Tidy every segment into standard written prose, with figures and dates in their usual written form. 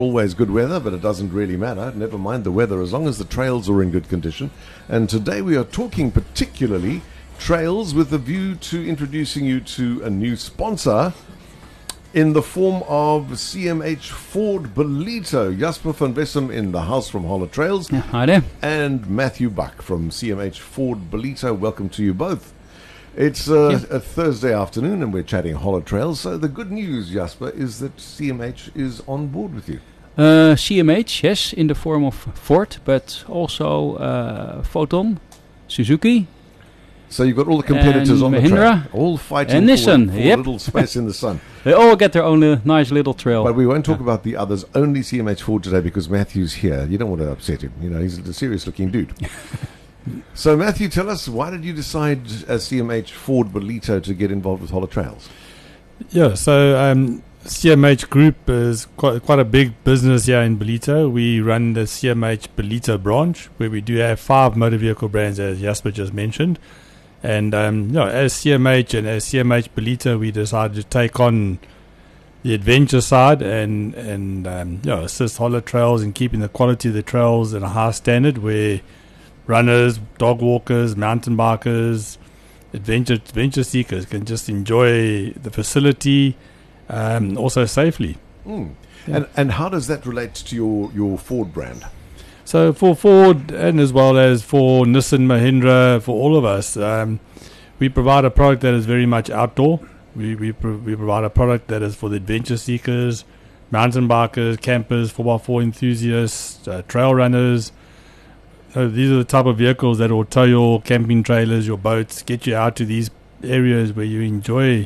Always good weather, but it doesn't really matter. Never mind the weather, as long as the trails are in good condition. And today we are talking particularly trails with a view to introducing you to a new sponsor in the form of CMH Ford Ballito. Jasper van Wessem in the house from Holler Trails. Yeah, hi there. And Matthew Buck from CMH Ford Ballito. Welcome to you both. It's a Thursday afternoon and we're chatting Holler Trails. So the good news, Jasper, is that CMH is on board with you. CMH, yes, in the form of Ford, but also Photon, Suzuki. So you've got all the competitors on the Mahindra, trail, all fighting and Nissan, for a little space in the sun. They all get their own nice little trail. But we won't talk about the others, only CMH Ford today because Matthew's here. You don't want to upset him. You know, he's a serious-looking dude. So, Matthew, tell us, why did you decide as CMH Ford Ballito to get involved with Holler Trails? Yeah, so CMH Group is quite a big business here in Ballito. We run the CMH Ballito branch, where we do have 5 motor vehicle brands, as Jasper just mentioned. And as CMH and as CMH Ballito, we decided to take on the adventure side and assist Holler Trails in keeping the quality of the trails at a high standard, where runners, dog walkers, mountain bikers, adventure seekers can just enjoy the facility, also safely. Yeah. And how does that relate to your Ford brand? So for Ford and as well as for Nissan, Mahindra, for all of us, we provide a product that is very much outdoor. We provide a product that is for the adventure seekers, mountain bikers, campers, 4x4 enthusiasts, trail runners. So these are the type of vehicles that will tow your camping trailers, your boats, get you out to these areas where you enjoy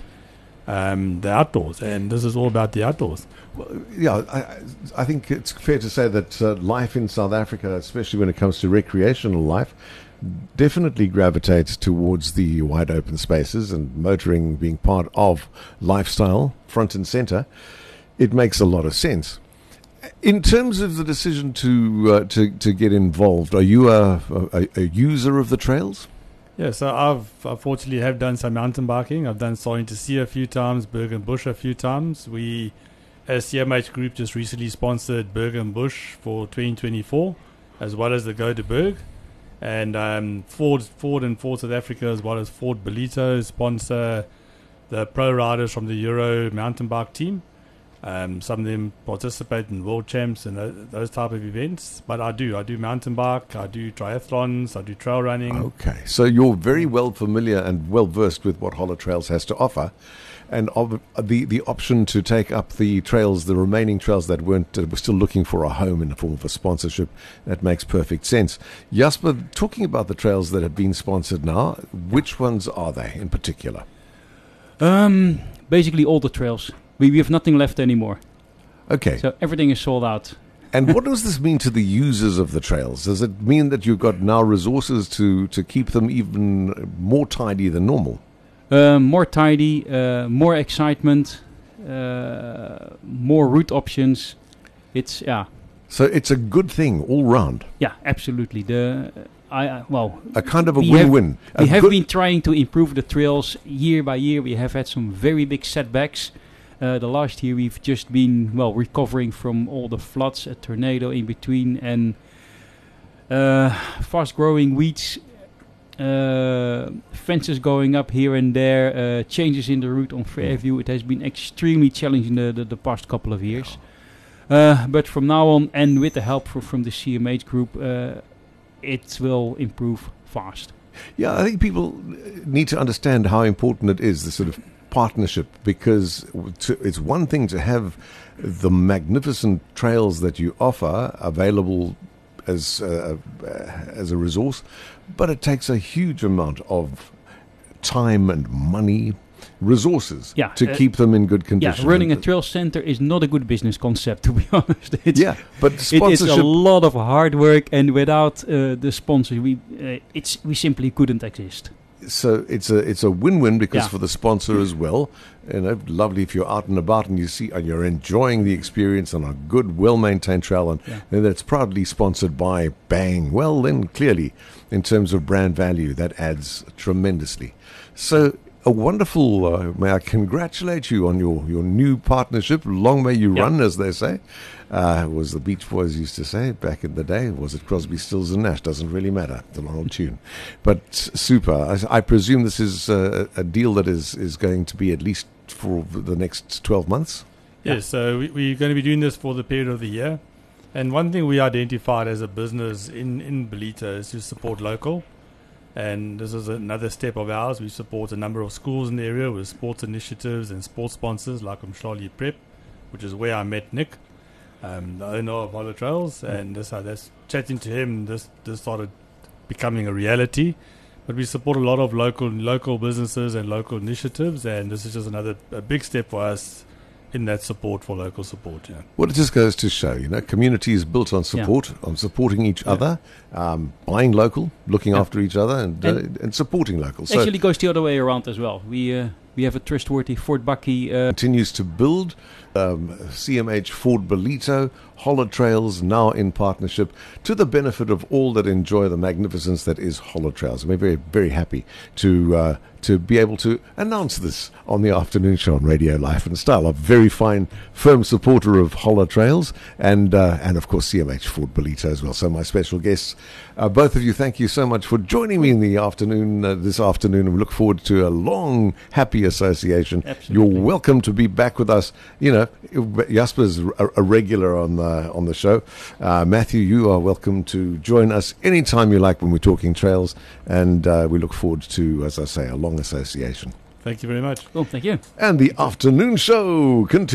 the outdoors. And this is all about the outdoors. Well, yeah, I think it's fair to say that life in South Africa, especially when it comes to recreational life, definitely gravitates towards the wide open spaces, and motoring being part of lifestyle, front and center. It makes a lot of sense. In terms of the decision to get involved, are you a user of the trails? Yeah, so I fortunately have done some mountain biking. I've done Soaring to Sea a few times, Berg and Bush a few times. We, as CMH Group, just recently sponsored Berg and Bush for 2024, as well as the Go to Berg. And Ford and Ford South Africa, as well as Ford Ballito, sponsor the pro riders from the Euro mountain bike team. Some of them participate in world champs and those type of events. But I do mountain bike, I do triathlons, I do trail running. Okay, so you're very well familiar and well versed with what Holler Trails has to offer, and the option to take up the trails, the remaining trails that were still looking for a home in the form of a sponsorship. That makes perfect sense. Jasper, talking about the trails that have been sponsored now, which ones are they in particular? Basically all the trails. We have nothing left anymore. Okay. So everything is sold out. And what does this mean to the users of the trails? Does it mean that you've got now resources to keep them even more tidy than normal? More tidy, more excitement, more route options. So it's a good thing all round. Yeah, absolutely. A kind of a win-win. We have been trying to improve the trails year by year. We have had some very big setbacks. The last year we've just been recovering from all the floods, a tornado in between, and fast-growing weeds, fences going up here and there, changes in the route on Fairview. It has been extremely challenging the past couple of years. But from now on, and with the help from the CMH Group, it will improve fast. Yeah, I think people need to understand how important it is, the sort of partnership, because it's one thing to have the magnificent trails that you offer available as a resource, but it takes a huge amount of time and money, resources to keep them in good condition. Yeah, running a trail center is not a good business concept, to be honest. But sponsorship, it is a lot of hard work, and without the sponsor, we simply couldn't exist. So it's a win-win because for the sponsor as well, lovely if you're out and about and you see and you're enjoying the experience on a good, well-maintained trail, and then that's proudly sponsored by Bang. Well, then clearly, in terms of brand value, that adds tremendously. So a wonderful, may I congratulate you on your new partnership. Long may you run, as they say. Was the Beach Boys used to say back in the day. Was it Crosby, Stills and Nash? Doesn't really matter. It's an old tune. But super. I presume this is a deal that is going to be at least for the next 12 months? Yes, so we're going to be doing this for the period of the year. And one thing we identified as a business in Belita is to support local. And this is another step of ours. We support a number of schools in the area with sports initiatives and sports sponsors like Umhlali Prep, which is where I met Nick, the owner of Hollow Trails. And that's chatting to him, this started becoming a reality. But we support a lot of local businesses and local initiatives, and this is just a big step for us in that support for local support. Yeah. Well, it just goes to show, community is built on support, on supporting each other, buying local, looking after each other, and supporting local. So actually goes the other way around as well. We have a trustworthy Fort Bucky. Continues to build. CMH Ford Belito, Hollow Trails now in partnership to the benefit of all that enjoy the magnificence that is Hollow Trails. We're very, very happy to be able to announce this on the afternoon show on Radio Life and Style. A very fine, firm supporter of Hollow Trails and of course CMH Ford Belito as well. So my special guests, both of you, thank you so much for joining me in the afternoon this afternoon, and we look forward to a long, happy association. Absolutely. You're welcome to be back with us. Jasper's a regular on the show. Matthew, you are welcome to join us anytime you like when we're talking trails, and we look forward to, as I say, a long association. Thank you very much. Cool, thank you. And the afternoon show continues.